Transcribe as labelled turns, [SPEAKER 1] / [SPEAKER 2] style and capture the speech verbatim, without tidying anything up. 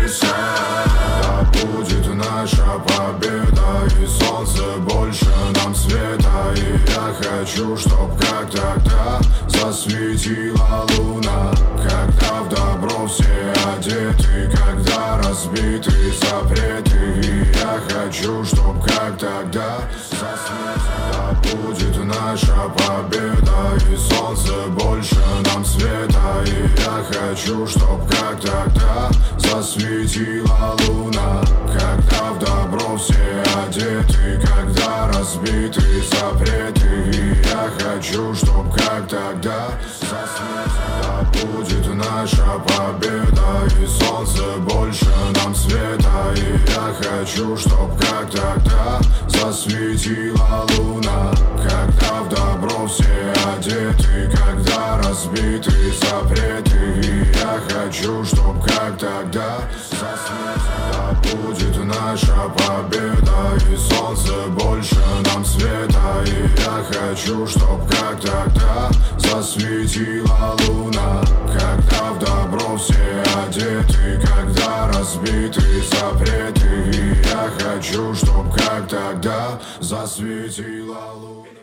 [SPEAKER 1] все. Да будет наша победа, и солнце больше нам света. И я хочу, чтоб как тогда засветила луна, когда в добро все одеты, когда разбиты запреты. И я хочу, чтоб как тогда засветила. Да будет наша победа, и солнце больше нам света. И я хочу, чтоб как тогда засветила луна, когда в добро все одеты, когда разбиты запреты. И я хочу, чтоб как тогда засветила. Да будет наша победа, и солнце больше нам света. И я хочу, чтоб как тогда засветила луна, когда в добро все одеты, когда разбиты запреты. И я хочу, чтоб как тогда засветила. Да будет наша победа, и солнце больше нам света. И я хочу, чтоб как тогда засветила луна, когда в добро все одеты, когда разбиты запреты. И я хочу, чтоб как тогда засветила луна.